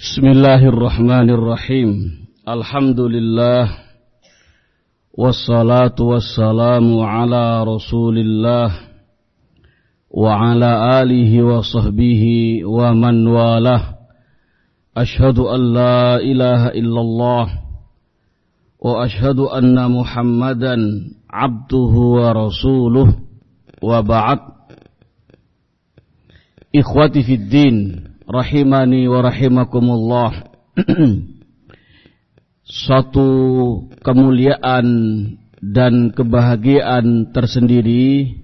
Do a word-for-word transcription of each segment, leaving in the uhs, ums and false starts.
Bismillahirrahmanirrahim. Alhamdulillah. Wassalatu wassalamu ala Rasulillah wa ala alihi wa sahbihi wa man walah. Ashhadu an la ilaha illallah wa ashhadu anna Muhammadan abduhu wa rasuluh wa ba'd. Ikhwati fid din, rahimani wa rahimakumullah. Satu kemuliaan dan kebahagiaan tersendiri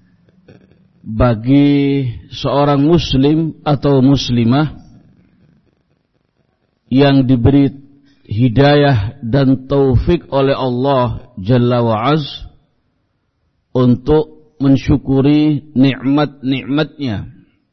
bagi seorang muslim atau muslimah yang diberi hidayah dan taufik oleh Allah Jalla wa'az untuk mensyukuri nikmat-nikmatnya.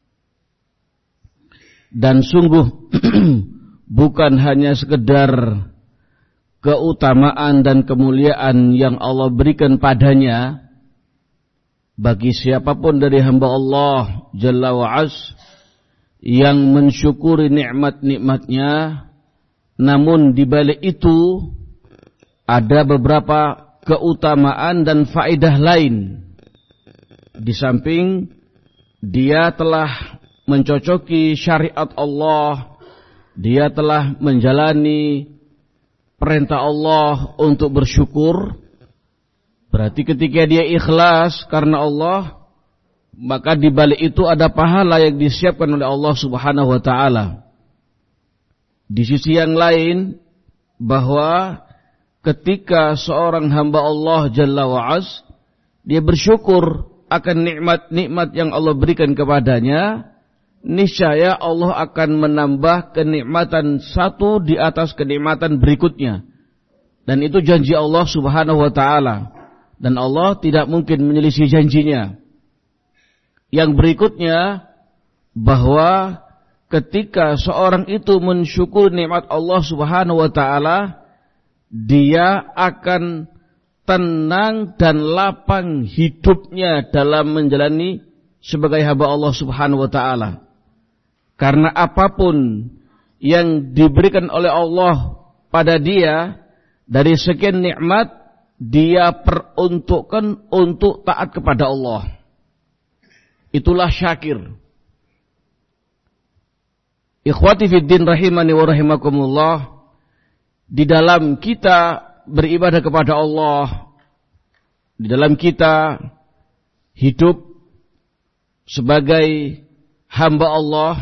Dan sungguh bukan hanya sekedar keutamaan dan kemuliaan yang Allah berikan padanya bagi siapapun dari hamba Allah Jalla wa'az yang mensyukuri nikmat-nikmatnya, namun di balik itu ada beberapa keutamaan dan faedah lain. Di samping dia telah mencocoki syariat Allah, dia telah menjalani perintah Allah untuk bersyukur. Berarti ketika dia ikhlas karena Allah, maka di balik itu ada pahala yang disiapkan oleh Allah Subhanahu wa taala. Di sisi yang lain, bahwa ketika seorang hamba Allah Jalla wa'az dia bersyukur akan nikmat-nikmat yang Allah berikan kepadanya, niscaya Allah akan menambah kenikmatan satu di atas kenikmatan berikutnya. Dan itu janji Allah Subhanahu wa taala. Dan Allah tidak mungkin menyelisih janjinya. Yang berikutnya, bahwa ketika seorang itu mensyukur nikmat Allah Subhanahu wa taala, dia akan tenang dan lapang hidupnya dalam menjalani sebagai hamba Allah Subhanahu wa taala. Karena apapun yang diberikan oleh Allah pada dia dari sekian nikmat, dia peruntukkan untuk taat kepada Allah. Itulah syakir. Ikhwati fid din rahimani wa rahimakumullah, di dalam kita beribadah kepada Allah, di dalam kita hidup sebagai hamba Allah,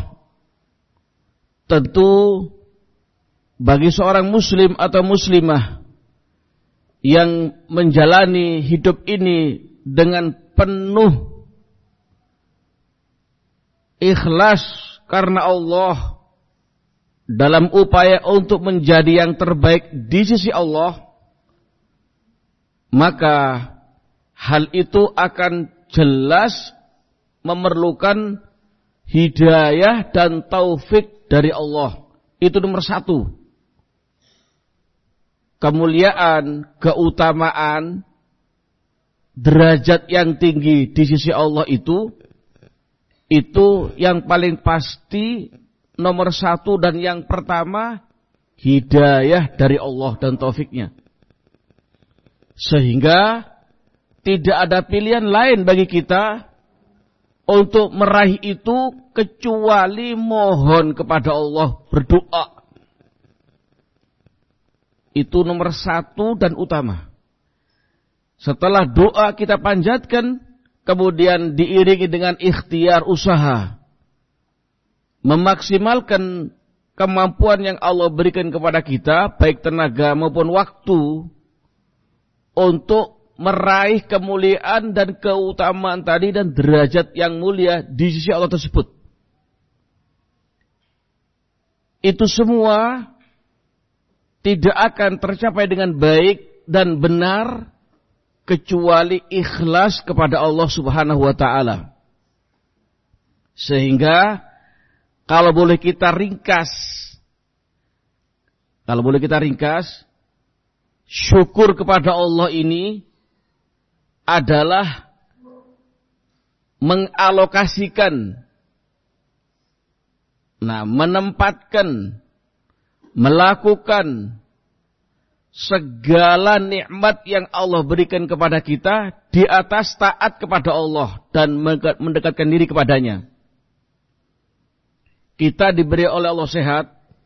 tentu bagi seorang muslim atau muslimah yang menjalani hidup ini dengan penuh ikhlas karena Allah, dalam upaya untuk menjadi yang terbaik di sisi Allah, maka hal itu akan jelas memerlukan hidayah dan taufik dari Allah. Itu nomor satu. Kemuliaan, keutamaan, derajat yang tinggi di sisi Allah itu, itu yang paling pasti nomor satu dan yang pertama, hidayah dari Allah dan taufiknya. Sehingga tidak ada pilihan lain bagi kita untuk meraih itu kecuali mohon kepada Allah, berdoa. Itu nomor satu dan utama. Setelah doa kita panjatkan, kemudian diiringi dengan ikhtiar usaha, memaksimalkan kemampuan yang Allah berikan kepada kita, baik tenaga maupun waktu, untuk meraih kemuliaan dan keutamaan tadi dan derajat yang mulia di sisi Allah tersebut. Itu semua tidak akan tercapai dengan baik dan benar kecuali ikhlas kepada Allah Subhanahu wa taala. Sehingga kalau boleh kita ringkas, kalau boleh kita ringkas, syukur kepada Allah ini adalah mengalokasikan, nah menempatkan melakukan segala nikmat yang Allah berikan kepada kita di atas taat kepada Allah dan mendekatkan diri kepadanya. Kita diberi oleh Allah sehat.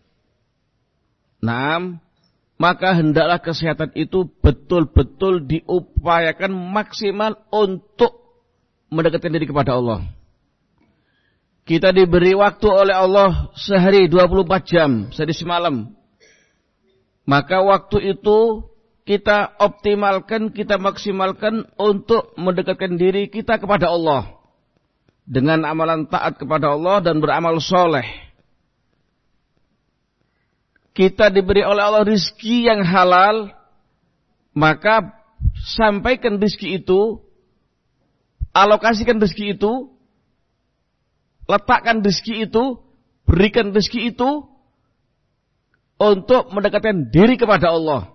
Naam, maka hendaklah kesehatan itu betul-betul diupayakan maksimal untuk mendekatkan diri kepada Allah. Kita diberi waktu oleh Allah sehari dua puluh empat jam, sehari semalam. Maka waktu itu kita optimalkan, kita maksimalkan untuk mendekatkan diri kita kepada Allah. Dengan amalan taat kepada Allah dan beramal soleh. Kita diberi oleh Allah rizki yang halal, maka sampaikan rizki itu, alokasikan rizki itu, letakkan rizki itu, berikan rizki itu, untuk mendekatkan diri kepada Allah.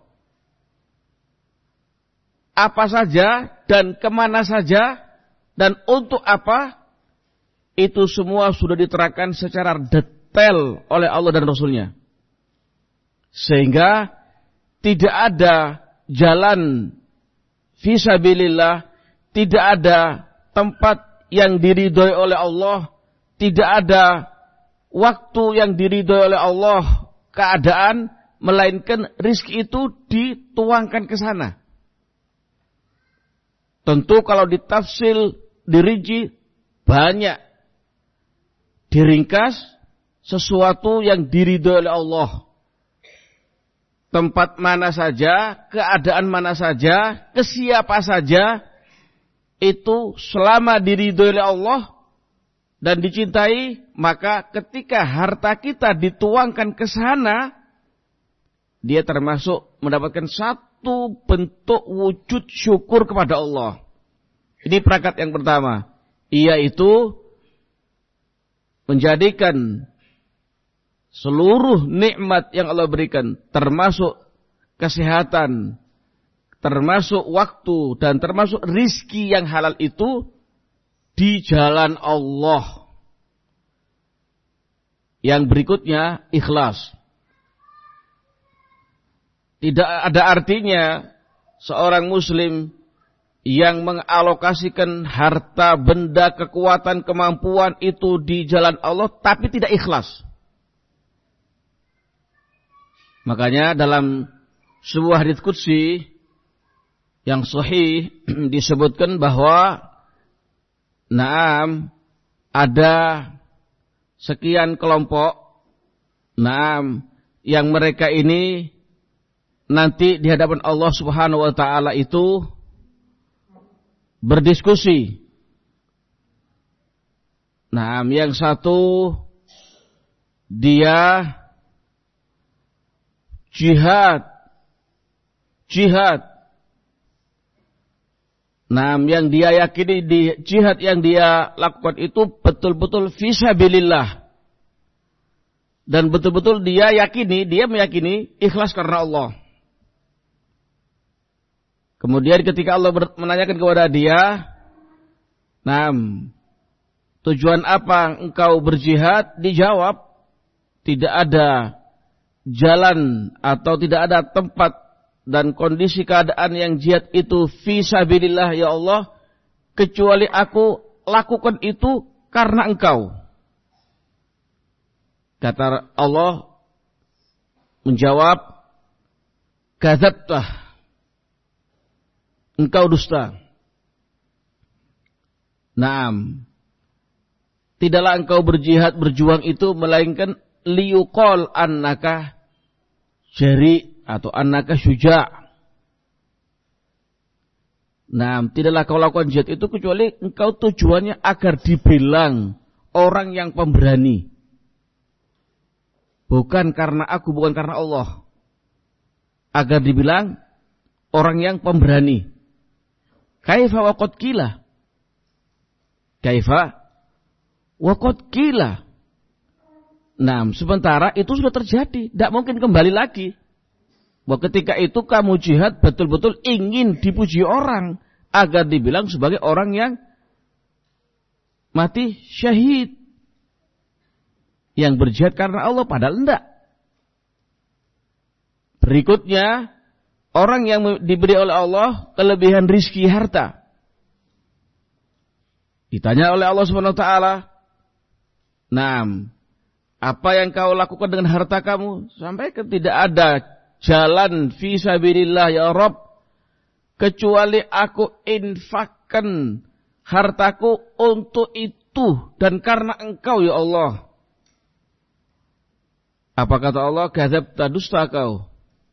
Apa saja dan kemana saja dan untuk apa, itu semua sudah diterangkan secara detail oleh Allah dan Rasulnya. Sehingga tidak ada jalan fisabilillah, tidak ada tempat yang diridhoi oleh Allah, tidak ada waktu yang diridhoi oleh Allah, keadaan, melainkan rizki itu dituangkan ke sana. Tentu kalau ditafsil, dirinci, banyak. Diringkas, sesuatu yang diridhoi oleh Allah. Tempat mana saja, keadaan mana saja, ke siapa saja, itu selama diridhoi oleh Allah dan dicintai, maka ketika harta kita dituangkan ke sana, dia termasuk mendapatkan satu bentuk wujud syukur kepada Allah. Ini perangkat yang pertama, yaitu menjadikan seluruh nikmat yang Allah berikan, termasuk kesehatan, termasuk waktu, dan termasuk rizki yang halal itu, di jalan Allah. Yang berikutnya, ikhlas. Tidak ada artinya seorang muslim yang mengalokasikan harta, benda, kekuatan, kemampuan itu di jalan Allah, tapi tidak ikhlas. Makanya dalam sebuah hadits qudsi yang sahih disebutkan bahwa naam, ada sekian kelompok, naam, yang mereka ini nanti di hadapan Allah Subhanahu wa taala itu berdiskusi. Naam, yang satu dia jihad, jihad. Nah, yang dia yakini di jihad yang dia lakukan itu betul-betul fisabilillah. Dan betul-betul dia yakini, dia meyakini ikhlas karena Allah. Kemudian ketika Allah menanyakan kepada dia, nah, tujuan apa engkau berjihad? Dijawab, tidak ada jalan atau tidak ada tempat dan kondisi keadaan yang jihad itu fisabilillah ya Allah, kecuali aku lakukan itu karena engkau. Kata Allah menjawab, kadzabtah, engkau dusta. Naam, tidaklah engkau berjihad berjuang itu melainkan liyuqal annaka jari atau annaka syuja'. Nah, tidaklah kau lakukan jihad itu kecuali engkau tujuannya agar dibilang orang yang pemberani. Bukan karena aku, bukan karena Allah. Agar dibilang orang yang pemberani. Kaifa wa qad qila. Kaifa wa qad qila. Nah, sementara itu sudah terjadi, tidak mungkin kembali lagi. Bahwa ketika itu kamu jihad betul-betul ingin dipuji orang, agar dibilang sebagai orang yang mati syahid, yang berjihad karena Allah, padahal enggak. Berikutnya, orang yang diberi oleh Allah kelebihan rizki harta. Ditanya oleh Allah Subhanahu wa taala, "Naam, apa yang kau lakukan dengan harta kamu?" Sampaikan, tidak ada jalan fi sabilillah ya Rabb kecuali aku infakkan hartaku untuk itu dan karena Engkau ya Allah. Apa kata Allah? Kadzabta, dusta kau.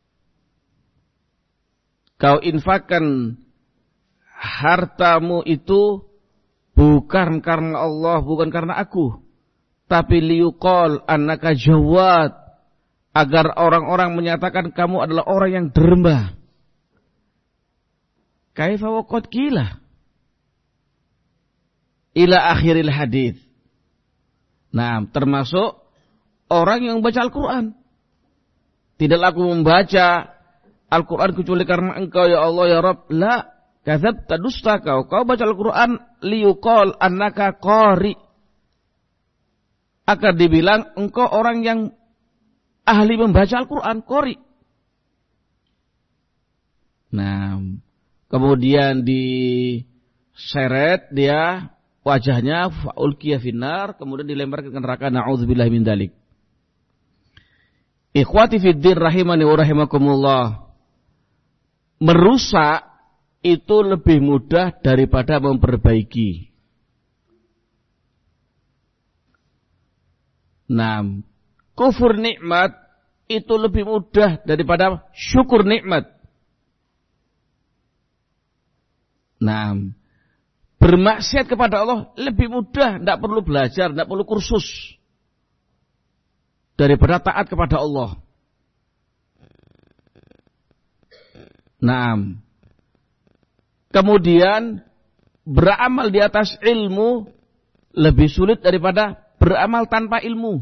Kau infakkan hartamu itu bukan karena Allah, bukan karena aku, tapi liyuqal annaka jawad, agar orang-orang menyatakan kamu adalah orang yang derma. Kaifa waqad qila ila akhiril hadis. Nah, termasuk orang yang membaca Al-Quran. Tidaklah aku membaca Al-Quran kecuali karena Engkau ya Allah ya Rabb. La, kadzabta, dusta kau. Kau baca Al-Quran liyuqal annaka qari, agar dibilang engkau orang yang ahli membaca Al-Quran, qari. Nah, kemudian diseret dia wajahnya, faulqiya finnar, kemudian dilemparkan ke neraka, na'udzubillahi min dzalik. Ikhwati fiddin rahimani wa rahimakumullah. Merusak itu lebih mudah daripada memperbaiki. Nah, kufur nikmat itu lebih mudah daripada syukur nikmat. Nah, bermaksiat kepada Allah lebih mudah, tidak perlu belajar, tidak perlu kursus, daripada taat kepada Allah. Nah, kemudian beramal di atas ilmu lebih sulit daripada beramal tanpa ilmu.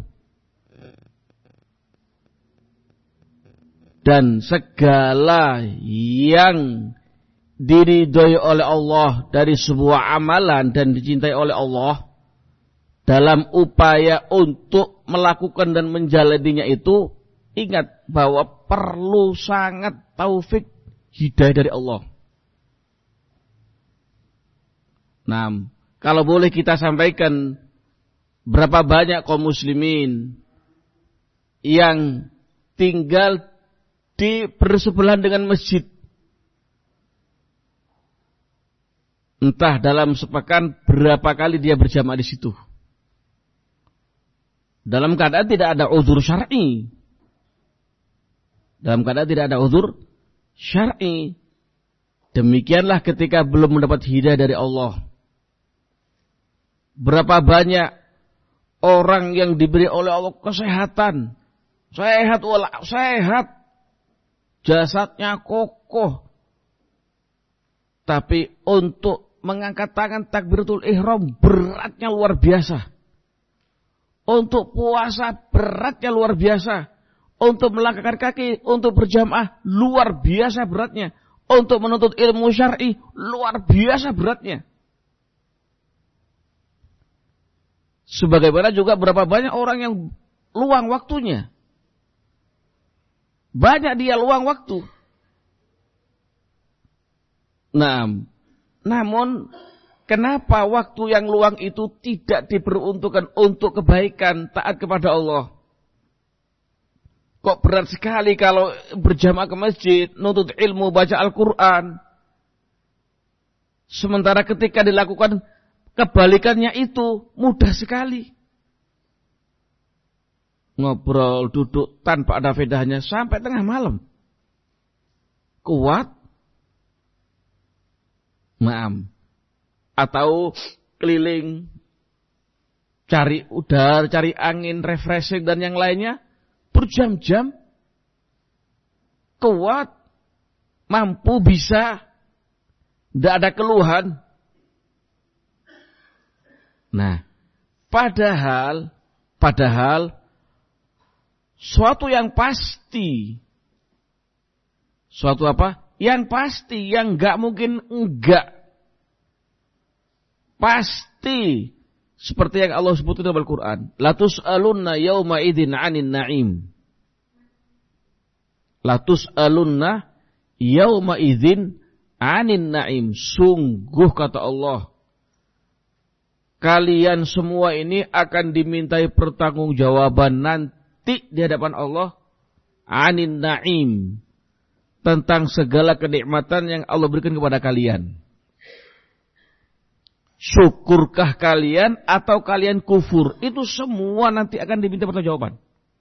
Dan segala yang diridhoi oleh Allah dari sebuah amalan dan dicintai oleh Allah, dalam upaya untuk melakukan dan menjalaninya itu, ingat bahwa perlu sangat taufik hidayah dari Allah. Nah, kalau boleh kita sampaikan, berapa banyak kaum muslimin yang tinggal di bersebelahan dengan masjid. Entah dalam sepekan berapa kali dia berjamaah di situ. Dalam keadaan tidak ada uzur syar'i. Dalam keadaan tidak ada uzur syar'i. Demikianlah ketika belum mendapat hidayah dari Allah. Berapa banyak orang yang diberi oleh Allah kesehatan. Sehat wala sehat. Jasadnya kokoh. Tapi untuk mengangkat tangan takbiratul ihram beratnya luar biasa. Untuk puasa beratnya luar biasa. Untuk melangkahkan kaki, untuk berjamaah luar biasa beratnya. Untuk menuntut ilmu syar'i luar biasa beratnya. Sebagaimana juga berapa banyak orang yang luang waktunya. Banyak dia luang waktu. Nah, namun kenapa waktu yang luang itu tidak diperuntukkan untuk kebaikan, taat kepada Allah? Kok berat sekali kalau berjamaah ke masjid, nuntut ilmu, baca Al-Quran. Sementara ketika dilakukan kebalikannya itu mudah sekali. Ngobrol, duduk tanpa ada faedahnya sampai tengah malam. Kuat. Maam. Atau keliling, cari udara, cari angin, refreshing dan yang lainnya. Berjam-jam. Kuat. Mampu, bisa. Tidak ada keluhan. Nah, padahal, padahal, suatu yang pasti, suatu apa? Yang pasti, yang enggak mungkin enggak. Pasti, seperti yang Allah sebutkan dalam Al-Quran. La tus'alunna yawma idzin 'anin na'im. Latus alunna yauma idzin anin na'im. Sungguh kata Allah, kalian semua ini akan dimintai pertanggungjawaban nanti di hadapan Allah anin na'im, tentang segala kenikmatan yang Allah berikan kepada kalian. Syukurkah kalian atau kalian kufur? Itu semua nanti akan diminta pertanggungjawaban.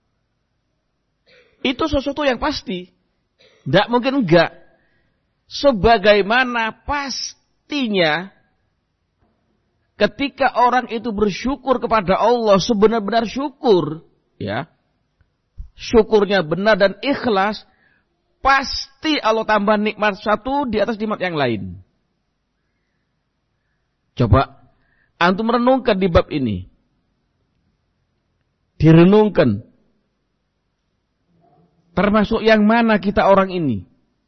Itu sesuatu yang pasti. Tidak mungkin enggak. Sebagaimana pastinya ketika orang itu bersyukur kepada Allah sebenar-benar syukur, ya, syukurnya benar dan ikhlas, pasti Allah tambah nikmat satu di atas nikmat yang lain. Coba antum merenungkan di bab ini. Direnungkan. Termasuk yang mana kita orang ini?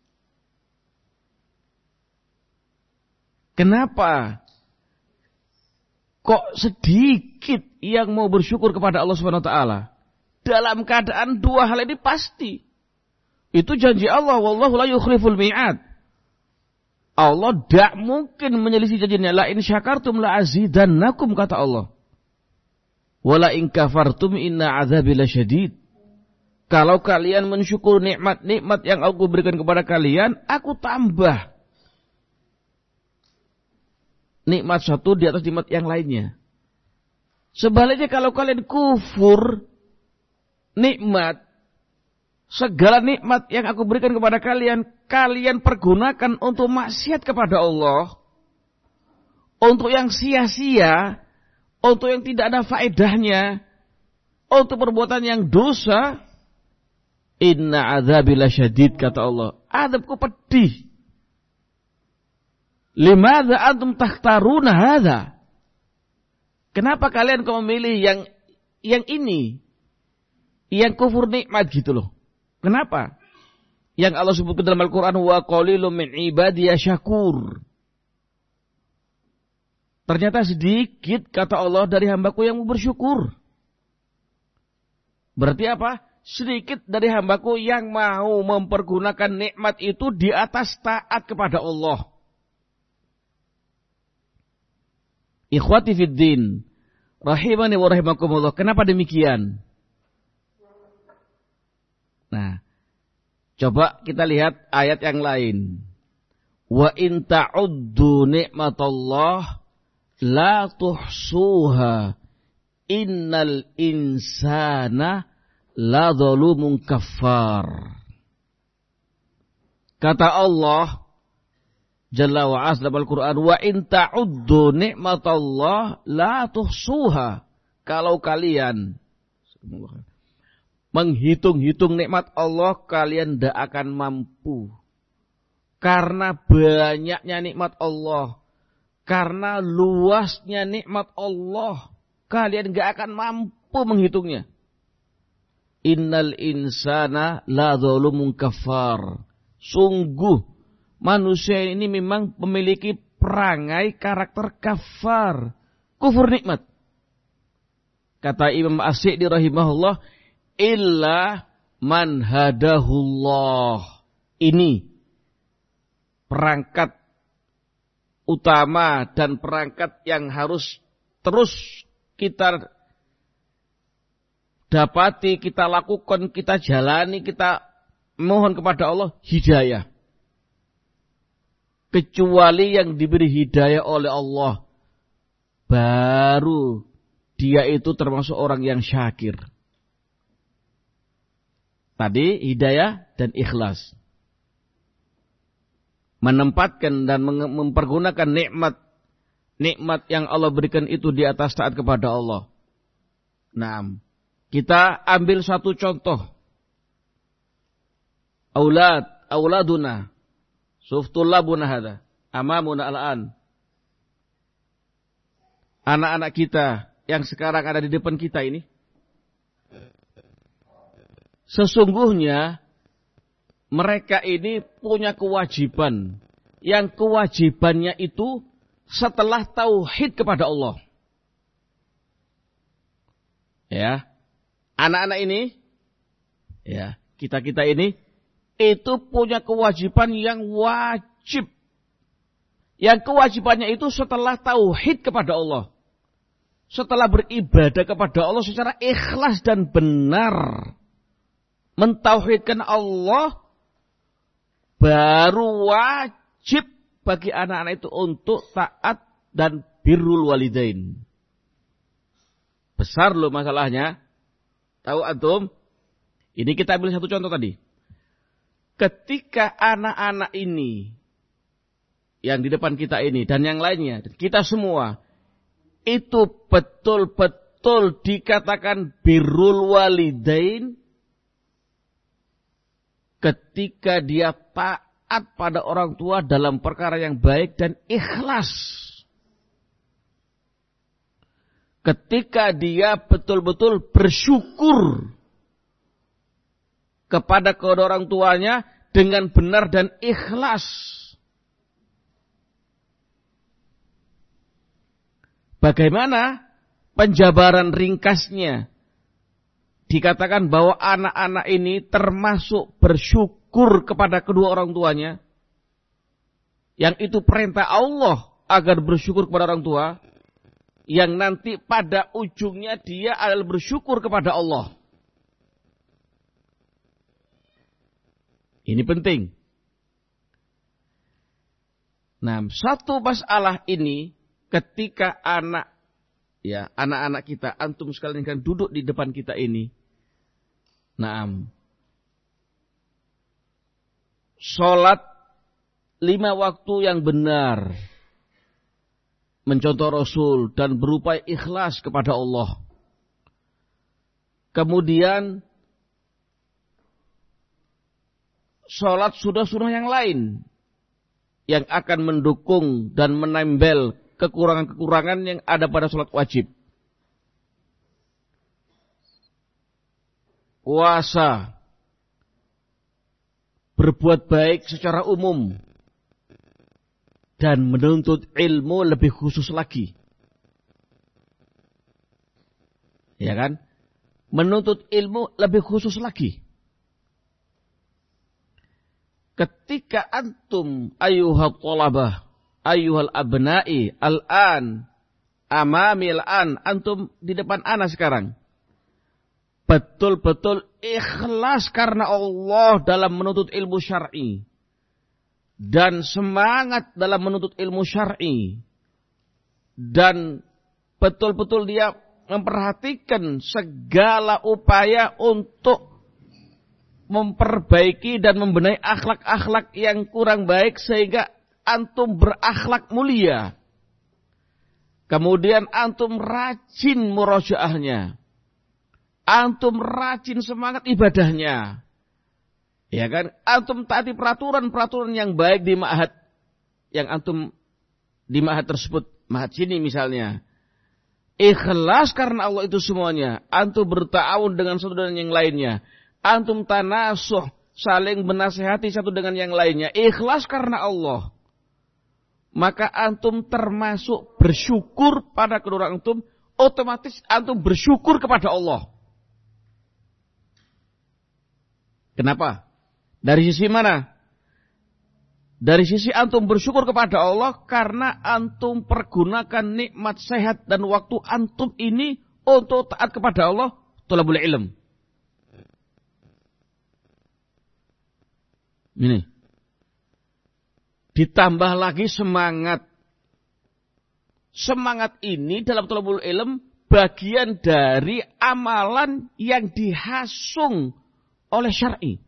Kenapa kok sedikit yang mau bersyukur kepada Allah Subhanahu wa taala? Dalam keadaan dua hal ini pasti. Itu janji Allah, wallahu la yukhliful mi'ad. Allah tidak mungkin menyelisih janjinya. La in syakartum la azidannakum, kata Allah. Wala in kafartum inna azabi lasyadid. Kalau kalian mensyukur nikmat-nikmat yang aku berikan kepada kalian, aku tambah nikmat satu di atas nikmat yang lainnya. Sebaliknya kalau kalian kufur nikmat, segala nikmat yang aku berikan kepada kalian, kalian pergunakan untuk maksiat kepada Allah, untuk yang sia-sia, untuk yang tidak ada faedahnya, untuk perbuatan yang dosa. Inna azabi lasyadid, kata Allah, azabku pedih. Limadza antum takhtaruna hadza? Kenapa kalian kau memilih yang yang ini, yang kufur nikmat gitu loh? Kenapa? Yang Allah sebutkan dalam Al-Quran, wa qalilum min ibadiya syakur. Ternyata sedikit, kata Allah, dari hambaku yang bersyukur. Berarti apa? Sedikit dari hambaku yang mau mempergunakan nikmat itu di atas taat kepada Allah. Ikhwati fiddin, rahimani wa rahimakumullah. Kenapa demikian? Nah, coba kita lihat ayat yang lain. Wa in ta'uddu ni'matallah la tuhsuha innal insana la zalumun kafar. Kata Allah Jalla wa Azza dalam Al-Quran, wa in ta'uddu ni'matallah la tuhsuha. Kalau kalian menghitung-hitung nikmat Allah, kalian tidak akan mampu. Karena banyaknya nikmat Allah, karena luasnya nikmat Allah, kalian tidak akan mampu menghitungnya. Innal insana la zalumun kafar. Sungguh manusia ini memang memiliki perangai karakter kafar, kufur nikmat. Kata Imam As-Sa'di rahimahullah, illa man hadahullah. Ini perangkat utama dan perangkat yang harus terus kita dapati, kita lakukan, kita jalani, kita mohon kepada Allah hidayah. Kecuali yang diberi hidayah oleh Allah, baru dia itu termasuk orang yang syakir. Tadi hidayah dan ikhlas. Menempatkan dan mempergunakan nikmat nikmat yang Allah berikan itu di atas taat kepada Allah. Nah, kita ambil satu contoh. Aulad, auladuna. Suftulabuna hadha. Amamuna al-an. Anak-anak kita yang sekarang ada di depan kita ini. Sesungguhnya mereka ini punya kewajiban. Yang kewajibannya itu setelah tauhid kepada Allah. Ya. Anak-anak ini, ya, kita-kita ini, itu punya kewajiban yang wajib. Yang kewajibannya itu setelah tauhid kepada Allah. Setelah beribadah kepada Allah secara ikhlas dan benar. Mentauhidkan Allah, baru wajib bagi anak-anak itu untuk taat dan birrul walidain. Besar loh masalahnya. Tahu antum? Ini kita ambil satu contoh tadi. Ketika anak-anak ini, yang di depan kita ini, dan yang lainnya, kita semua, itu betul-betul dikatakan birrul walidain, ketika dia taat pada orang tua dalam perkara yang baik dan ikhlas. Ketika dia betul-betul bersyukur kepada kedua orang tuanya dengan benar dan ikhlas. Bagaimana penjabaran ringkasnya? Dikatakan bahwa anak-anak ini termasuk bersyukur kepada kedua orang tuanya. Yang itu perintah Allah agar bersyukur kepada orang tua. Yang nanti pada ujungnya dia adalah bersyukur kepada Allah. Ini penting. Nah, satu masalah ini ketika anak, ya anak-anak kita, antum sekalian kan duduk di depan kita ini. Naam. Sholat lima waktu yang benar. Mencontoh Rasul dan berupaya ikhlas kepada Allah. Kemudian sholat sunnah-sunnah yang lain yang akan mendukung dan menempel kekurangan-kekurangan yang ada pada sholat wajib. Puasa, berbuat baik secara umum, dan menuntut ilmu lebih khusus lagi. Ya kan? Menuntut ilmu lebih khusus lagi. Ketika antum ayuhal thalabah, ayuhal abna'i, al-an, amami al-an, antum di depan ana sekarang. Betul-betul ikhlas karena Allah dalam menuntut ilmu syar'i. Dan semangat dalam menuntut ilmu syar'i. Dan betul-betul dia memperhatikan segala upaya untuk memperbaiki dan membenahi akhlak-akhlak yang kurang baik sehingga antum berakhlak mulia. Kemudian antum rajin murojaahnya. Antum rajin semangat ibadahnya. Ya kan? Antum taati peraturan-peraturan yang baik di ma'had. Yang antum di ma'had tersebut. Ma'had sini misalnya. Ikhlas karena Allah itu semuanya. Antum berta'awun dengan satu dan yang lainnya. Antum tanasuh, saling menasihati satu dengan yang lainnya. Ikhlas karena Allah. Maka antum termasuk bersyukur pada kedua orang antum. Otomatis antum bersyukur kepada Allah. Kenapa? Dari sisi mana? Dari sisi antum bersyukur kepada Allah karena antum pergunakan nikmat sehat dan waktu antum ini untuk taat kepada Allah, thalabul ilm. Ini. Ditambah lagi semangat. Semangat ini dalam thalabul ilm bagian dari amalan yang dihasung oleh syar'i.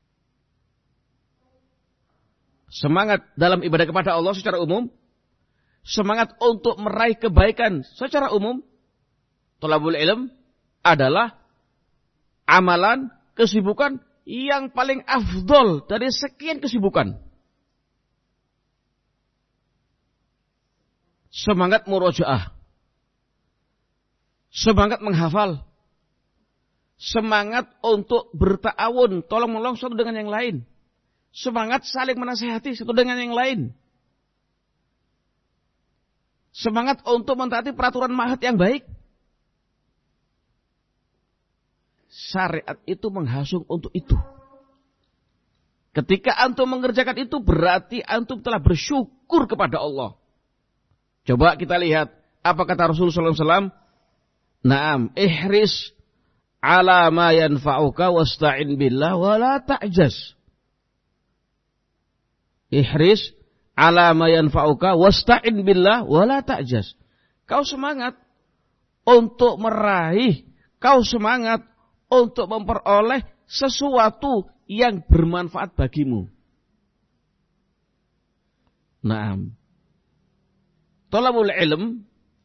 Semangat dalam ibadah kepada Allah secara umum. Semangat untuk meraih kebaikan secara umum. Thalabul ilm adalah amalan, kesibukan yang paling afdol dari sekian kesibukan. Semangat murojaah. Semangat menghafal. Semangat untuk berta'awun, tolong-menolong satu dengan yang lain. Semangat saling menasihati satu dengan yang lain. Semangat untuk mentaati peraturan ma'had yang baik. Syariat itu menghasung untuk itu. Ketika antum mengerjakan itu berarti antum telah bersyukur kepada Allah. Coba kita lihat apa kata Rasulullah sallallahu alaihi wasallam. Naam, ihris ala ma yanfa'uka wasta'in billah wa la ta'jaz. Ihris ala ma yanfa'uka wasta'in billah wa la ta'jaz. Kau semangat untuk meraih, kau semangat untuk memperoleh sesuatu yang bermanfaat bagimu. Naam. Thalabul ilm,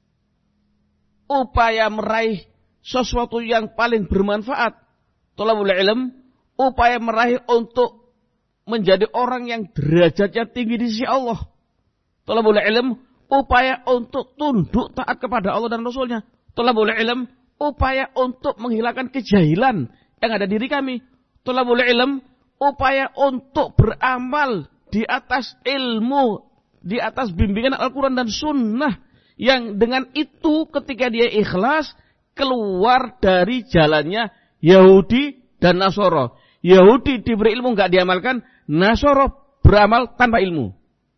upaya meraih sesuatu yang paling bermanfaat. Thalabul ilm, upaya meraih untuk menjadi orang yang derajatnya tinggi di sisi Allah. Thalabul ilm, upaya untuk tunduk taat kepada Allah dan Rasulnya. Thalabul ilm, upaya untuk menghilangkan kejahilan yang ada di diri kami. Thalabul ilm, upaya untuk beramal di atas ilmu, di atas bimbingan Al-Quran dan Sunnah. Yang dengan itu ketika dia ikhlas, keluar dari jalannya Yahudi dan Nasoro. Yahudi diberi ilmu nggak diamalkan, Nasoro beramal tanpa ilmu.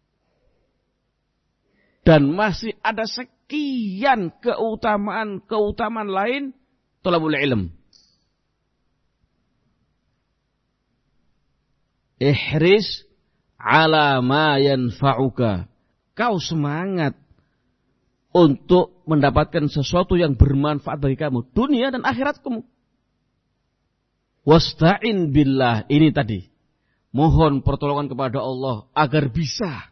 Dan masih ada sekian keutamaan-keutamaan lain thalabul ilm. Ihris ala ma yanfa'uka. Kau semangat untuk mendapatkan sesuatu yang bermanfaat bagi kamu, dunia dan akhirat kamu. Wasta'in billah, ini tadi. Mohon pertolongan kepada Allah agar bisa.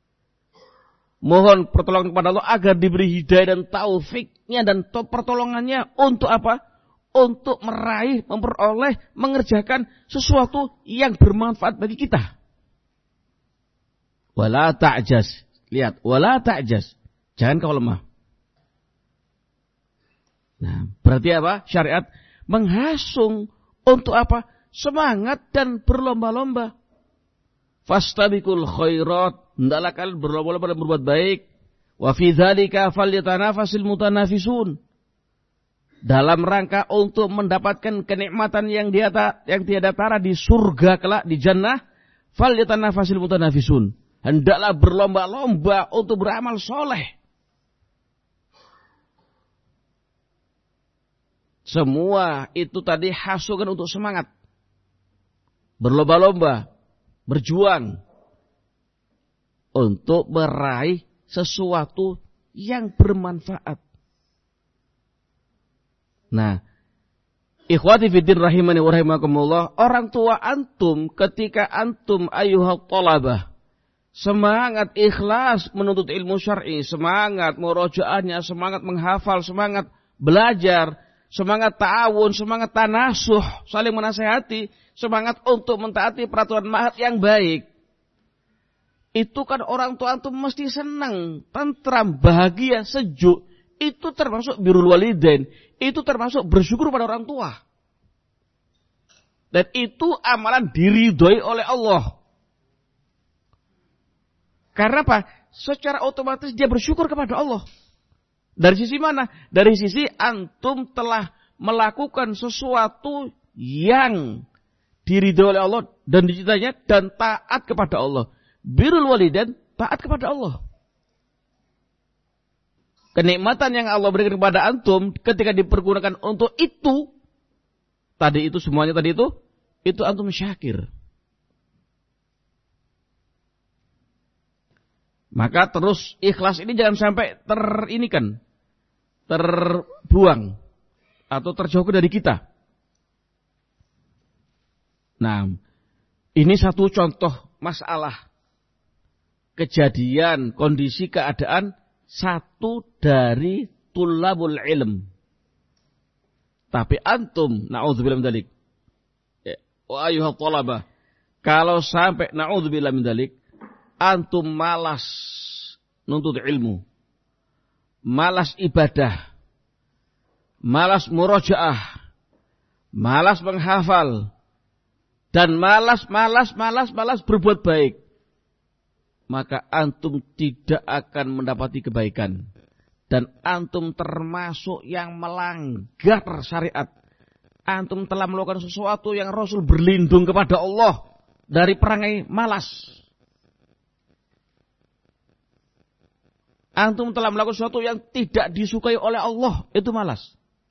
Mohon pertolongan kepada Allah agar diberi hidayah dan taufiknya dan pertolongannya untuk apa? Untuk meraih, memperoleh, mengerjakan sesuatu yang bermanfaat bagi kita. Wala ta'jaz. Lihat, wala ta'jaz. Jangan kau lemah. Nah, berarti apa? Syariat menghasung untuk apa? Semangat dan berlomba-lomba. Fastabiqul khairat. Hendaklah kalian berlomba-lomba dan berbuat baik. Wa fi dzalika falyatanafasil mutanafisun. Dalam rangka untuk mendapatkan kenikmatan yang tiada yang tiada tara di surga kelak di jannah, falyatanafasil mutanafisun. Hendaklah berlomba-lomba untuk beramal soleh. Semua itu tadi hasungan untuk semangat. Berlomba-lomba, berjuang untuk meraih sesuatu yang bermanfaat. Nah, ikhwati fiddin rahimani wa rahimakumullah, orang tua antum ketika antum ayyuhat talabah semangat ikhlas menuntut ilmu syar'i, semangat murojaahnya, semangat menghafal, semangat belajar, semangat ta'awun, semangat tanasuh, saling menasihati, semangat untuk mentaati peraturan ma'had yang baik. Itu kan orang tua antum mesti senang, tentram, bahagia, sejuk. Itu termasuk birrul walidain. Itu termasuk bersyukur pada orang tua. Dan itu amalan diridhoi oleh Allah. Karena apa? Secara otomatis dia bersyukur kepada Allah. Dari sisi mana? Dari sisi antum telah melakukan sesuatu yang diridhoi oleh Allah dan dicintainya dan taat kepada Allah. Birrul walidain, taat kepada Allah. Kenikmatan yang Allah berikan kepada antum ketika dipergunakan untuk itu, tadi itu semuanya tadi itu, itu antum syakir. Maka terus ikhlas ini jangan sampai terinikan, terbuang atau terjauh dari kita. Nah, ini satu contoh masalah kejadian, kondisi, keadaan satu dari tulabul ilm. Tapi antum, na'udzubillah min dzalik. Wa ayyuhat talabah, kalau sampai na'udzubillah min dzalik, antum malas nuntut ilmu, malas ibadah, malas murojaah, malas menghafal, dan malas, malas, malas, malas berbuat baik, maka antum tidak akan mendapati kebaikan. Dan antum termasuk yang melanggar syariat. Antum telah melakukan sesuatu yang Rasul berlindung kepada Allah. dari perangai malas. Antum telah melakukan sesuatu yang tidak disukai oleh Allah, itu malas.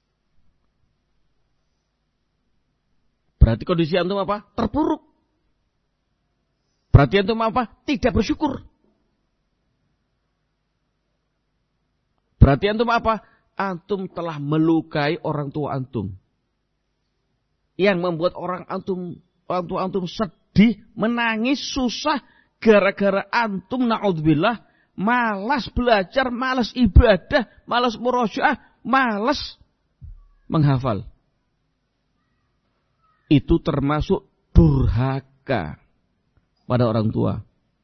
Berarti kondisi antum apa? Terpuruk. Berarti antum apa? Tidak bersyukur. Berarti antum apa? Antum telah melukai orang tua antum. Yang membuat orang antum, orang tua antum sedih, menangis, susah, gara-gara antum, na'udzubillah, malas belajar, malas ibadah, malas murojaah, malas menghafal. Itu termasuk durhaka pada orang tua.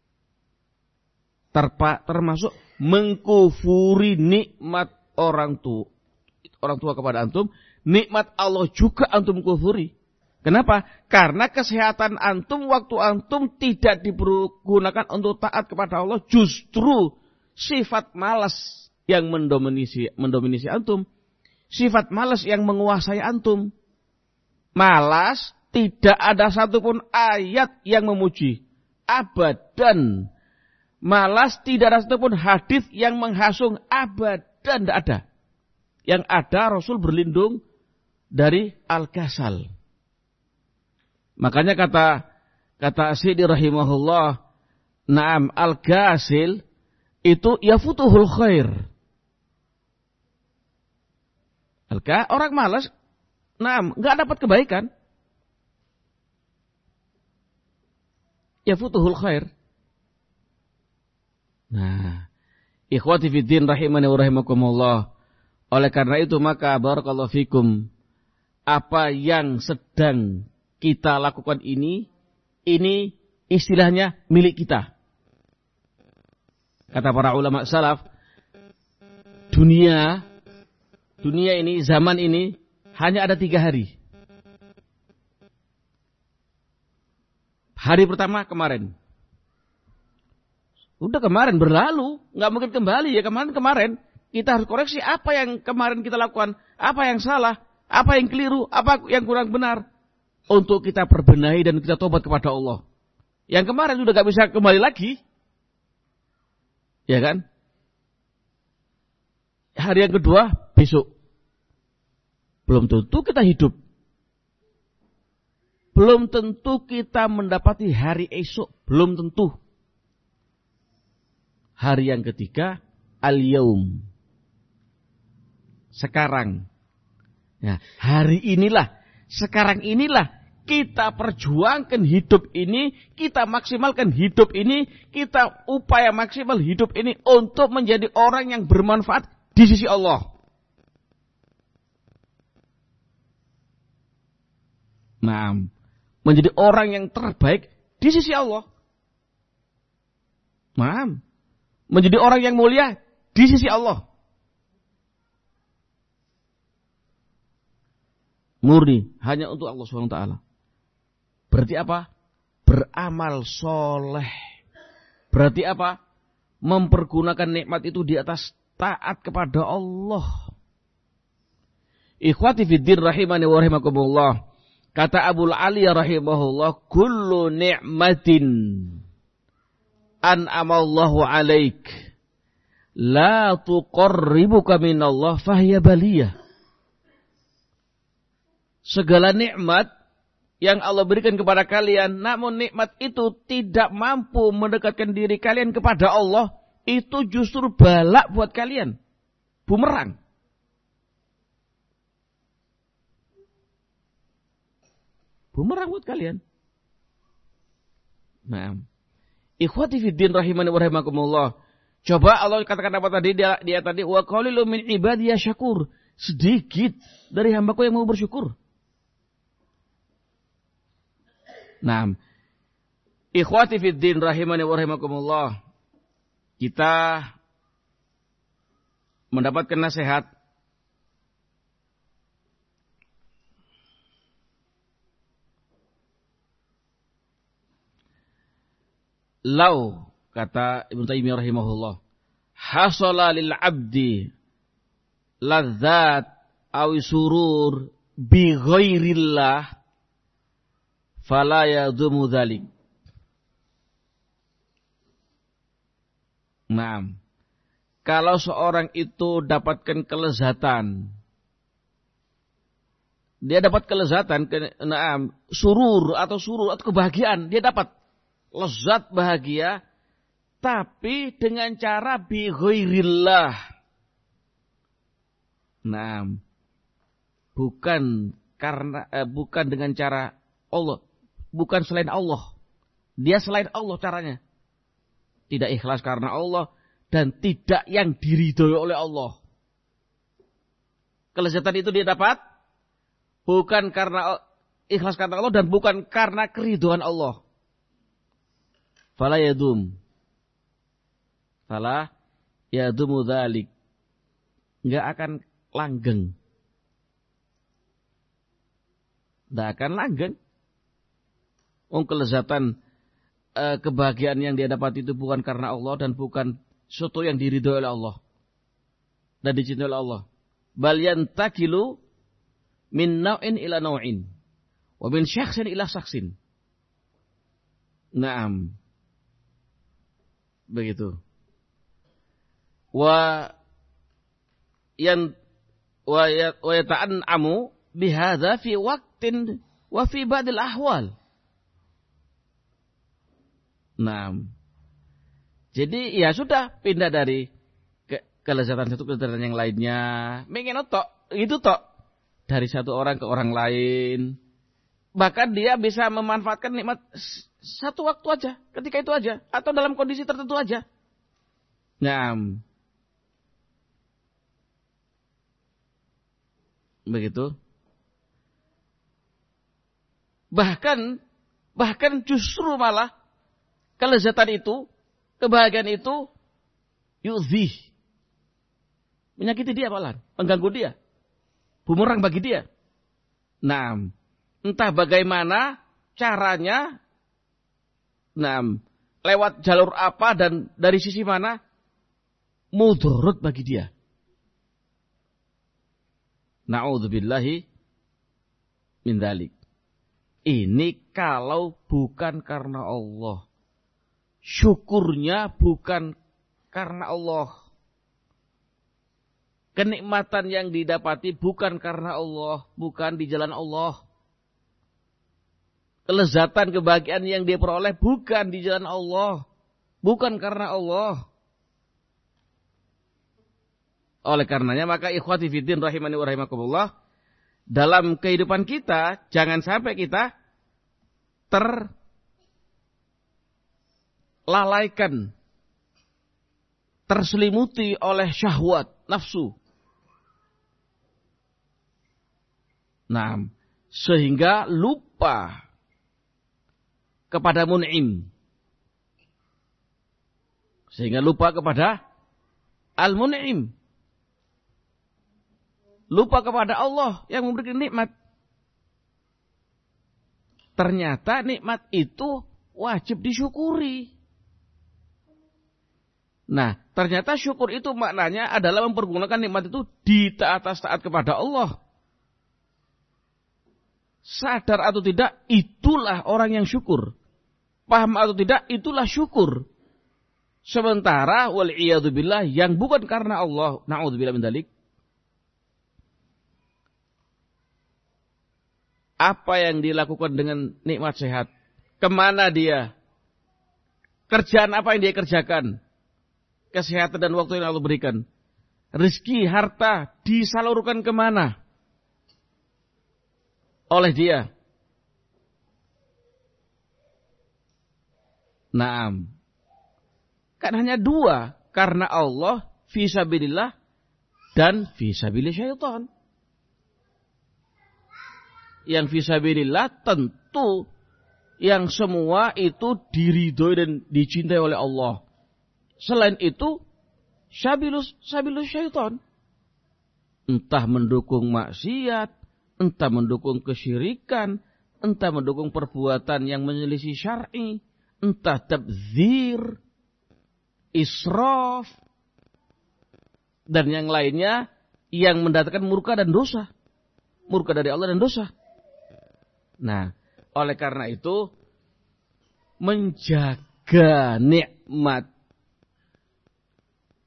Terpa, termasuk mengkufuri nikmat orang tua, orang tua kepada antum, nikmat Allah juga antum kufuri. Kenapa? Karena kesehatan antum waktu antum tidak digunakan untuk taat kepada Allah, justru sifat malas yang mendominasi, mendominasi antum. Sifat malas yang menguasai antum. Malas, tidak ada satupun ayat yang memuji. Abadan. Malas, tidak ada satupun hadis yang menghasung. Abadan, tidak ada. Yang ada Rasul berlindung dari al-kasal. Makanya kata kata Sidi rahimahullah, na'am al-kasil itu yafutuhul khair. Al-ka, orang malas, na'am, enggak dapat kebaikan. Yafutuhul khair. Nah, ikhwati fiddin rahimani wa rahimakumullah. Oleh karena itu maka barakallahu fikum, apa yang sedang kita lakukan ini, ini istilahnya milik kita. Kata para ulama salaf, dunia, dunia ini, zaman ini, hanya ada tiga hari. Hari pertama kemarin. Udah kemarin, berlalu, nggak mungkin kembali ya, kemarin-kemarin. Kita harus koreksi apa yang kemarin kita lakukan, apa yang salah, apa yang keliru, apa yang kurang benar. Untuk kita perbenahi dan kita tobat kepada Allah. Yang kemarin sudah gak bisa kembali lagi. Ya kan? Hari yang kedua, besok. Belum tentu kita hidup. Belum tentu kita mendapati hari esok. Belum tentu. Hari yang ketiga, al-yaum. Sekarang. Ya, hari inilah. Sekarang inilah kita perjuangkan hidup ini, kita maksimalkan hidup ini, kita upaya maksimal hidup ini untuk menjadi orang yang bermanfaat di sisi Allah. Nah, menjadi orang yang terbaik di sisi Allah. Nah, menjadi orang yang mulia di sisi Allah. Murni hanya untuk Allah subhanahu wa taala. Berarti apa? Beramal soleh. Berarti apa? Mempergunakan nikmat itu di atas taat kepada Allah. Ikhwati fiddin rahimani wa rahimakumullah. Kata Abul Ali rahimahullah, kullu ni'matin an'amallahu alaik la tuqarribuka minallah fahiya baliyah. Segala nikmat yang Allah berikan kepada kalian, namun nikmat itu tidak mampu mendekatkan diri kalian kepada Allah, itu justru balak buat kalian. Bumerang. Bumerang buat kalian. Nah, ikhwati fiddin rahimani wa rahimakumullah. Coba Allah katakan apa tadi? Dia, dia tadi, wa qalilun min ibadiyah syakur. Sedikit dari hambaku yang mau bersyukur. Nah, ikhwati fiddin rahimani wa rahimakumullah. Kita mendapatkan nasihat lau, kata Ibnu Taimiyah rahimahullah, hasala lil abdi ladzat aw surur bi ghairillah fala yadumu dzalik. Nah, kalau seorang itu dapatkan kelezatan, dia dapat kelezatan, ke, nah, surur atau surur atau kebahagiaan, dia dapat lezat bahagia, tapi dengan cara bi ghairillah. Nah, bukan karena eh, bukan dengan cara Allah, bukan selain Allah. Dia selain Allah caranya. Tidak ikhlas karena Allah dan tidak yang diridhoi oleh Allah. Kelezatan itu dia dapat bukan karena ikhlas karena Allah dan bukan karena keridhaan Allah. Fala yadum. Fala yadumu dzalik. Enggak akan langgeng. Enggak akan langgeng. Wong kelezatan eh, kebahagiaan yang dia dapat itu bukan karena Allah dan bukan sesuatu yang diridhoi oleh Allah dan dicintai oleh Allah. Bal yantakilu min naw'in ila naw'in wa min syakhsin ila syakhsin. Naam. Begitu. Wa yan wa yata'an'amu bihadza fi waqtin wa fi ba'dil ahwal. Naam. Jadi ya sudah pindah dari ke kelezatan satu ke kelezatan yang lainnya. Mengen tok, itu tok. Dari satu orang ke orang lain. Bahkan dia bisa memanfaatkan nikmat satu waktu aja, ketika itu aja, atau dalam kondisi tertentu aja. Nah, begitu. Bahkan, bahkan justru malah kelezatan itu, kebahagiaan itu, yu'zih, menyakiti dia malah, mengganggu dia, bumerang bagi dia. Nah, entah bagaimana caranya, nah, lewat jalur apa dan dari sisi mana, mudorot bagi dia. Na'udzubillahi min dzalik. Ini kalau bukan karena Allah. Syukurnya bukan karena Allah. Kenikmatan yang didapati bukan karena Allah, bukan di jalan Allah. Kelezatan, kebahagiaan yang dia peroleh bukan di jalan Allah, bukan karena Allah. Oleh karenanya maka ikhwati fiddin rahimani wa rahimakumullah, dalam kehidupan kita jangan sampai kita terlalaikan, terselimuti oleh syahwat nafsu. Nah, sehingga lupa kepada mun'im. Sehingga lupa kepada al-mun'im. Lupa kepada Allah yang memberikan nikmat. Ternyata nikmat itu wajib disyukuri. Nah, ternyata syukur itu maknanya adalah mempergunakan nikmat itu di atas taat kepada Allah. Sadar atau tidak, itulah orang yang syukur. Paham atau tidak, itulah syukur. Sementara wal'iyadzubillah yang bukan karena Allah, na'udzubillah min dzalik, apa yang dilakukan dengan nikmat sehat? Kemana dia? Kerjaan apa yang dia kerjakan? Kesehatan dan waktu yang Allah berikan. Rezeki, harta disalurkan kemana? Oleh dia. Naam. Kan hanya dua. Karena Allah, fisabilillah, dan fisabilillah syaitan. Yang fisabilillah tentu yang semua itu diridhoi dan dicintai oleh Allah. Selain itu, sabilus sabilus syaitan. Entah mendukung maksiat, entah mendukung kesyirikan, entah mendukung perbuatan yang menyelisih syar'i, entah tabdzir, israf, dan yang lainnya yang mendatangkan murka dan dosa. Murka dari Allah dan dosa. Nah, oleh karena itu, menjaga nikmat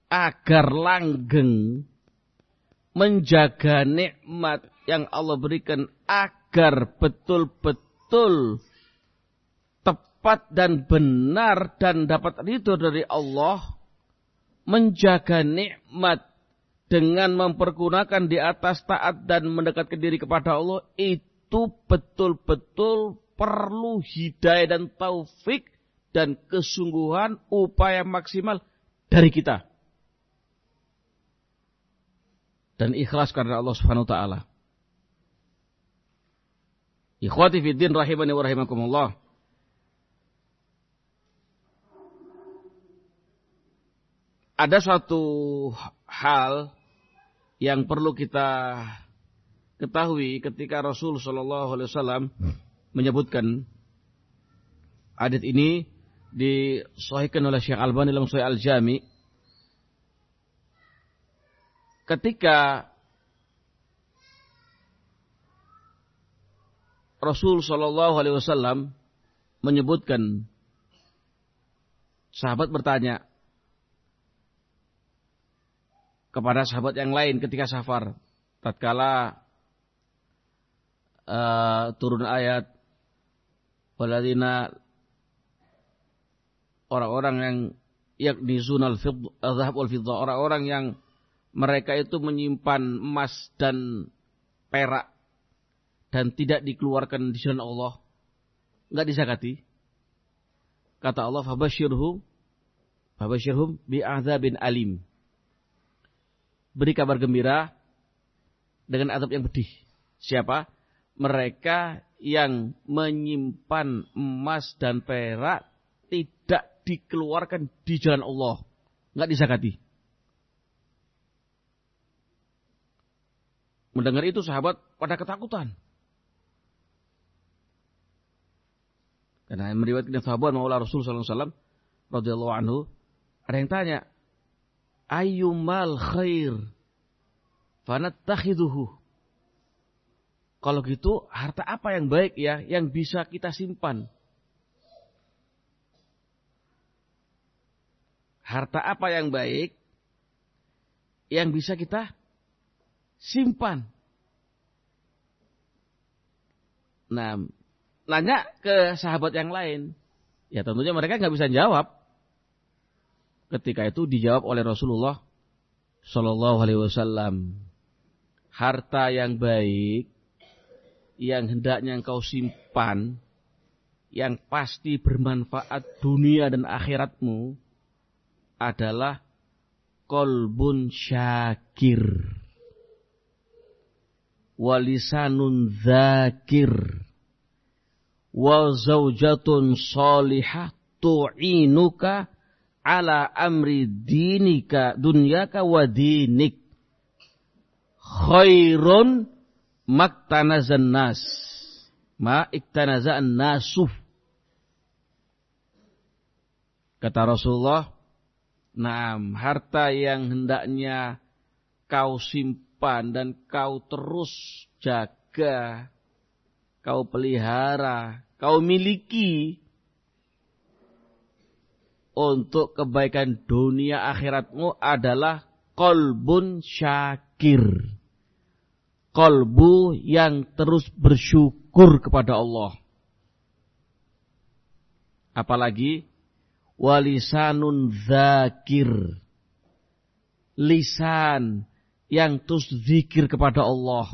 agar langgeng, menjaga nikmat yang Allah berikan agar betul-betul tepat dan benar dan dapat ridho dari Allah, menjaga nikmat dengan mempergunakan di atas taat dan mendekatkan diri kepada Allah, itu betul-betul perlu hidayah dan taufik dan kesungguhan upaya maksimal dari kita. Dan ikhlas karena Allah Subhanahu wa taala. Ikhwati fid din rahimani wa rahimakumullah. Ada suatu hal yang perlu kita ketahui ketika Rasul sallallahu alaihi wasallam menyebutkan hadits ini disahihkan oleh Syekh Albani dalam Sahih Al-Jami. Ketika Rasul sallallahu alaihi wasallam menyebutkan, sahabat bertanya kepada sahabat yang lain ketika safar, tatkala uh, turun ayat waladina, orang-orang yang yaknizunal dzahab wal fiddah, orang-orang yang mereka itu menyimpan emas dan perak dan tidak dikeluarkan di jalan Allah, enggak dizakati. Kata Allah, fabashirhum fabashirhum bi'adzabin alim. Beri kabar gembira dengan azab yang pedih. Siapa? Mereka yang menyimpan emas dan perak tidak dikeluarkan di jalan Allah, enggak dizakati. Mendengar itu sahabat pada ketakutan. Karena meriwayatkan sahabat Maula Rasul sallallahu alaihi wasallam radhiyallahu anhu, ada yang tanya, ayyumal khair fanattakhiduhu. Kalau gitu, harta apa yang baik ya yang bisa kita simpan? Harta apa yang baik yang bisa kita simpan? Nah, nanya ke sahabat yang lain, ya tentunya mereka nggak bisa jawab. Ketika itu dijawab oleh Rasulullah Shallallahu Alaihi Wasallam, harta yang baik yang hendaknya engkau simpan, yang pasti bermanfaat dunia dan akhiratmu, adalah qalbun syakir, walisanun dzakir, wa zaujatun salihah tu'inuka ala amri dinika dunyaka wa dinik, khairun maktanazan nas ma iktanazan nasuf. Kata Rasulullah, naam, harta yang hendaknya kau simpan dan kau terus jaga, kau pelihara, kau miliki untuk kebaikan dunia akhiratmu adalah qalbun syakir, qalbu yang terus bersyukur kepada Allah. Apalagi walisanun dzakir, lisan yang terus zikir kepada Allah.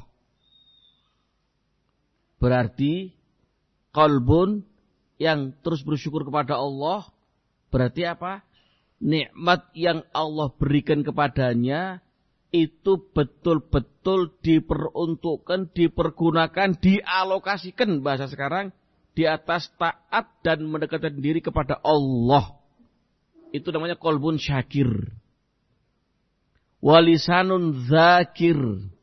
Berarti qalbun yang terus bersyukur kepada Allah, berarti apa? Nikmat yang Allah berikan kepadanya itu betul-betul diperuntukkan, dipergunakan, dialokasikan bahasa sekarang di atas taat dan mendekatkan diri kepada Allah. Itu namanya qalbun syakir. Walisanun dzakir,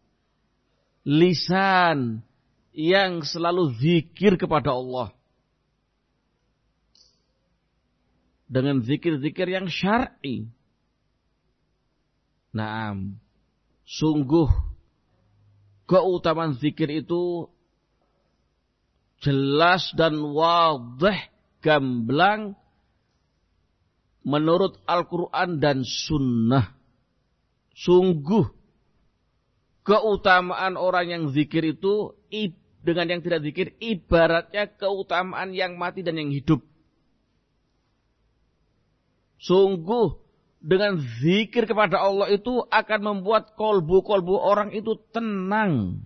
lisan yang selalu zikir kepada Allah. Dengan zikir-zikir yang syar'i. Naam, sungguh keutamaan zikir itu jelas dan wadih, gamblang menurut Al-Quran dan Sunnah. Sungguh keutamaan orang yang zikir itu dengan yang tidak zikir ibaratnya keutamaan yang mati dan yang hidup. Sungguh dengan zikir kepada Allah itu akan membuat kolbu-kolbu orang itu tenang.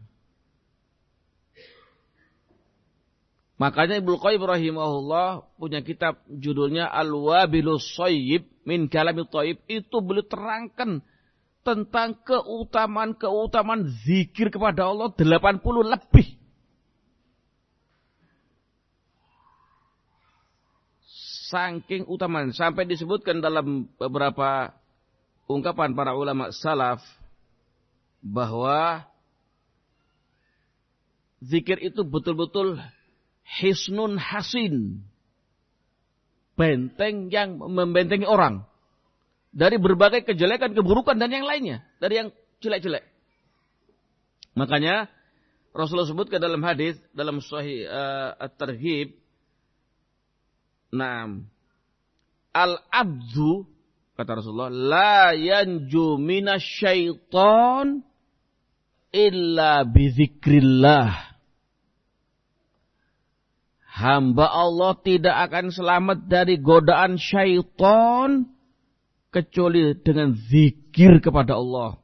Makanya Ibnu Qayyim rahimahullah punya kitab judulnya Al-Wabilus Shayyib min Kalamit Thayyib. Itu beliau terangkan tentang keutamaan-keutamaan zikir kepada Allah delapan puluh lebih. Saking utamaan. Sampai disebutkan dalam beberapa ungkapan para ulama salaf bahwa zikir itu betul-betul hisnun hasin. Benteng yang membentengi orang. Dari berbagai kejelekan, keburukan, dan yang lainnya. Dari yang jelek-jelek. Makanya Rasulullah sebutkan dalam hadis dalam Sahih uh, At-Targhib. Naam. Al-abdu, kata Rasulullah, la yanju minasyaiton illa bizikrillah. Hamba Allah tidak akan selamat dari godaan syaitan kecuali dengan zikir kepada Allah.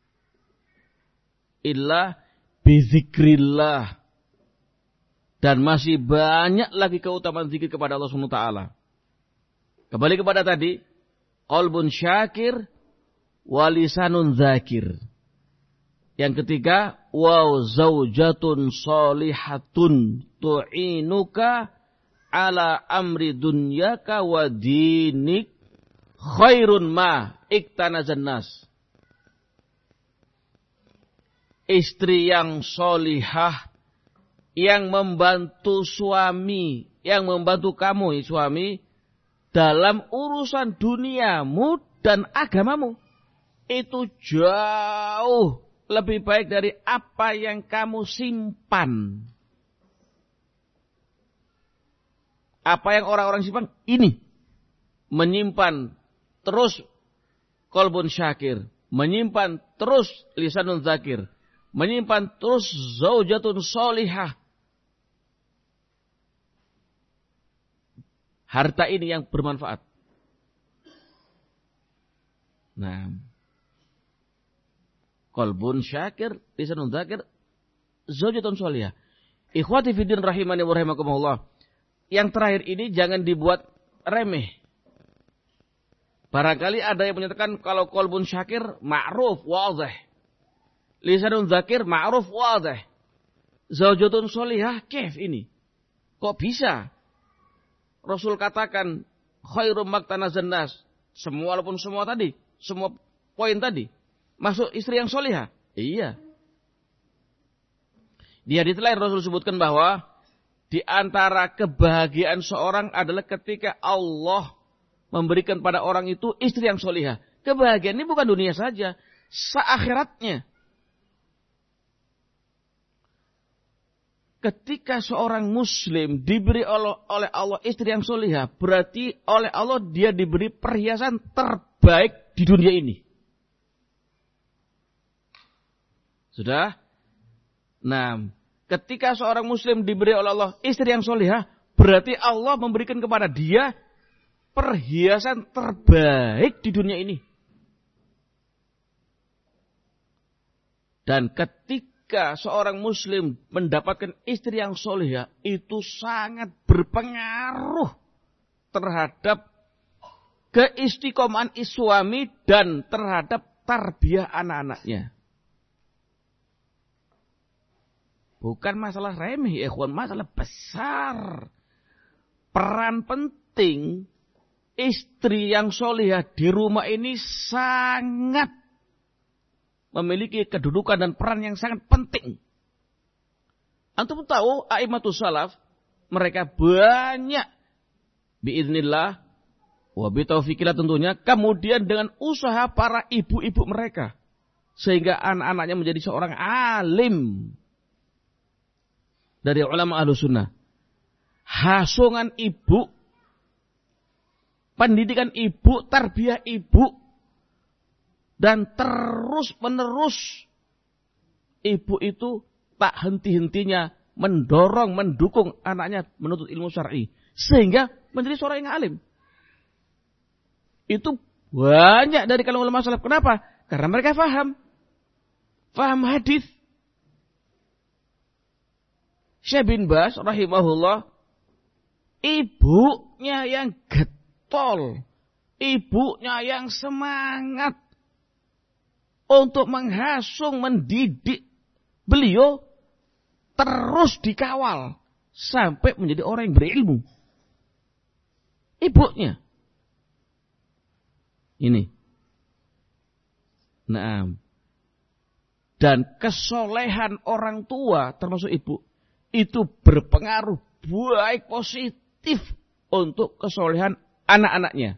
Illa bizikrillah. Dan masih banyak lagi keutamaan zikir kepada Allah subhanahu wa taala. Kembali kepada tadi, qalbun syakir wa lisanun zakir. Yang ketiga, wa zaujatun shalihatun tu'inuka ala amri dunyaka wa dinik khairun ma iktanazan nas. Istri yang solihah, yang membantu suami, yang membantu kamu suami dalam urusan duniamu dan agamamu. Itu jauh lebih baik dari apa yang kamu simpan. Apa yang orang-orang simpan? Ini. Menyimpan terus qalbun syakir. Menyimpan terus lisanun zakir. Menyimpan terus zaujatun sholihah. Harta ini yang bermanfaat. Nah, qalbun syakir, lisanun dzakir, zaujatun sholihah. Ikhwati fiddin rahimani wa rahimakumullah. Yang terakhir ini jangan dibuat remeh. Barangkali ada yang menyatakan kalau qalbun syakir ma'ruf wadhih. Lisanun dzakir ma'ruf wadhih. Zaujatun sholihah kif ini? Kok bisa? Rasul katakan khairum maktanazan nas. Semua walaupun semua tadi, semua poin tadi masuk istri yang solihah. Iya. Di hadits lain Rasul sebutkan bahwa di antara kebahagiaan seorang adalah ketika Allah memberikan pada orang itu istri yang solihah. Kebahagiaan ini bukan dunia saja, seakhiratnya. Ketika seorang muslim diberi oleh Allah istri yang solihah, berarti oleh Allah dia diberi perhiasan terbaik di dunia ini. Sudah? Nah, ketika seorang muslim diberi oleh Allah istri yang solihah, berarti Allah memberikan kepada dia perhiasan terbaik di dunia ini. Dan ketika Jika seorang muslim mendapatkan istri yang solihah, itu sangat berpengaruh terhadap keistiqomahan suami dan terhadap tarbiyah anak-anaknya. Bukan masalah remeh, ikhwan, masalah besar. Peran penting istri yang solihah di rumah ini sangat memiliki kedudukan dan peran yang sangat penting. Antum tahu a'immatus salaf, mereka banyak biiznillah wa bitaufiqillah tentunya, kemudian dengan usaha para ibu-ibu mereka sehingga anak-anaknya menjadi seorang alim dari ulama Ahlussunnah. Hasungan ibu, pendidikan ibu, tarbiyah ibu Dan terus-menerus ibu itu tak henti-hentinya mendorong, mendukung anaknya menuntut ilmu syar'i. Sehingga menjadi seorang yang alim. Itu banyak dari kalangan ulama salaf. Kenapa? Karena mereka faham. Faham hadis. Syekh bin Baz rahimahullah, ibunya yang getol, ibunya yang semangat untuk menghasung, mendidik beliau, terus dikawal sampai menjadi orang yang berilmu. Ibunya. Ini. Nah. Dan kesolehan orang tua termasuk ibu itu berpengaruh baik positif untuk kesolehan anak-anaknya.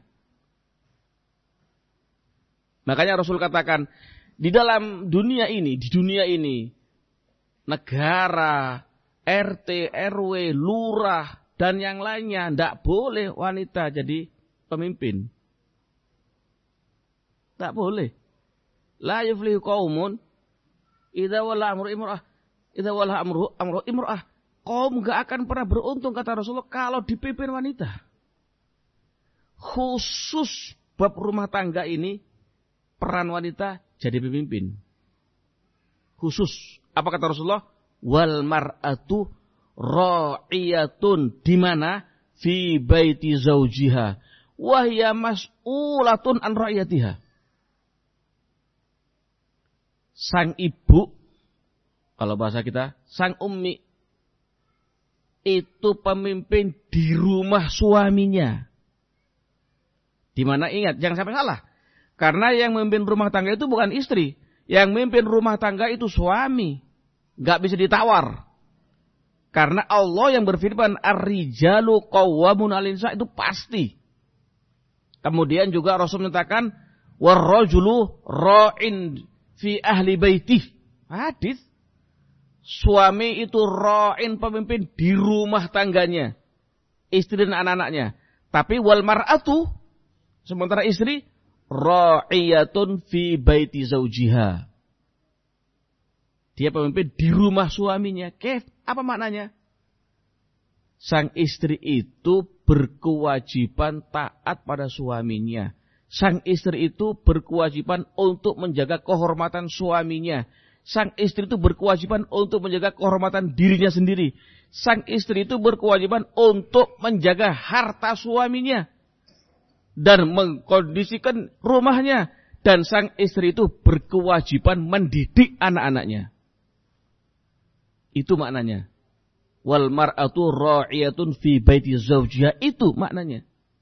Makanya Rasul katakan, di dalam dunia ini, di dunia ini, negara, R T, R W, lurah, dan yang lainnya, tidak boleh wanita jadi pemimpin. Tidak boleh. La yuflihu qaumun idza wala amru imra'ah idza wala amru amru imra'ah. Kaum enggak akan pernah beruntung kata Rasulullah kalau dipimpin wanita. Khusus bab rumah tangga ini peran wanita jadi pemimpin. Khusus. Apa kata Rasulullah? Wal mar'atu ra'iyatun, di mana fi baiti zaujiha wa hiya mas'ulatun an ra'iyatiha. Sang ibu, kalau bahasa kita, sang ummi, itu pemimpin di rumah suaminya. Dimana ingat, jangan sampai salah. Karena yang memimpin rumah tangga itu bukan istri. Yang memimpin rumah tangga itu suami. Gak bisa ditawar. Karena Allah yang berfirman, Ar-rijalu qawwamun 'alan nisa, itu pasti. Kemudian juga Rasul menyatakan, War-rajulu ra'in fi ahli baitih. Hadis. Suami itu ra'in, pemimpin di rumah tangganya. Istri dan anak-anaknya. Tapi wal mar'atu, sementara istri, ra'iyatun fi baiti zaujiha. Dia pemimpin di rumah suaminya. Kef, apa maknanya? Sang istri itu berkewajiban taat pada suaminya. Sang istri itu berkewajiban untuk menjaga kehormatan suaminya. Sang istri itu berkewajiban untuk menjaga kehormatan dirinya sendiri. Sang istri itu berkewajiban untuk menjaga harta suaminya. Dan mengkondisikan rumahnya. Dan sang istri itu berkewajiban mendidik anak-anaknya. Itu maknanya. Wal mar'atu ra'iyatun fi baiti zawjiha. Itu maknanya.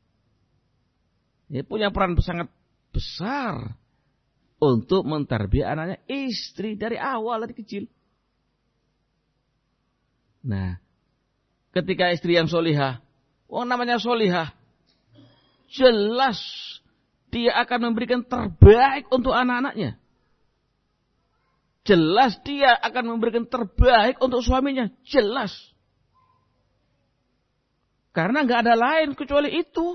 Dia punya peran sangat besar untuk mentarbiah anaknya, istri dari awal, dari kecil. Nah, ketika istri yang solihah, oh namanya solihah, jelas dia akan memberikan terbaik untuk anak-anaknya. Jelas dia akan memberikan terbaik untuk suaminya, jelas. Karena nggak ada lain kecuali itu.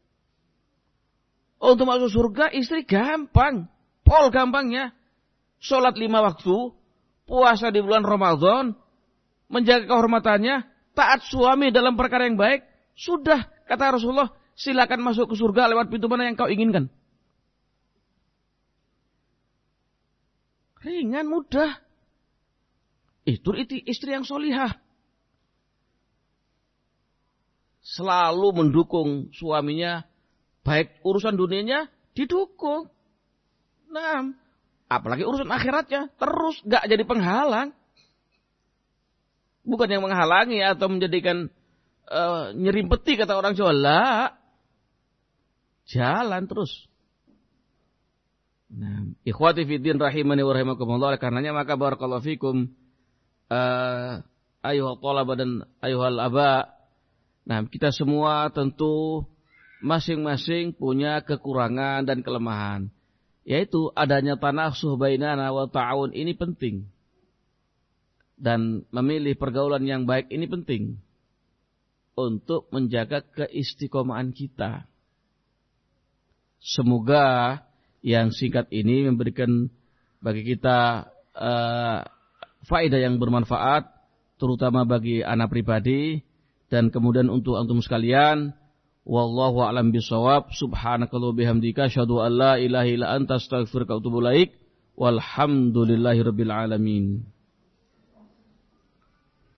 Untuk masuk surga istri gampang. Pol gampangnya. Sholat lima waktu. Puasa di bulan Ramadan. Menjaga kehormatannya. Taat suami dalam perkara yang baik. Sudah. Kata Rasulullah. Silakan masuk ke surga lewat pintu mana yang kau inginkan. Ringan, mudah. Itu istri yang solihah. Selalu mendukung suaminya. Baik urusan dunianya didukung. Nah, apalagi urusan akhiratnya terus gak jadi penghalang. Bukan yang menghalangi atau menjadikan uh, nyerimpeti kata orang Jawa. Lah. Jalan terus. Nah, ikhwati fiddin rahimani wa rahimakumullah. Karenanya maka barakallahu fikum uh, ayuhal talaba dan ayuhal aba. Nah, kita semua tentu masing-masing punya kekurangan dan kelemahan. Yaitu adanya tanasuh bainana wa ta'awun ini penting. Dan memilih pergaulan yang baik ini penting. Untuk menjaga keistiqomahan kita. Semoga yang singkat ini memberikan bagi kita uh, faedah yang bermanfaat, terutama bagi anak pribadi dan kemudian untuk antum sekalian. Wallahu a'lam bishawab. Subhanakallah bihamdika asyhadu an la ilaha illa anta astaghfiruka wa atubu ilaik. Walhamdulillahirabbil alamin.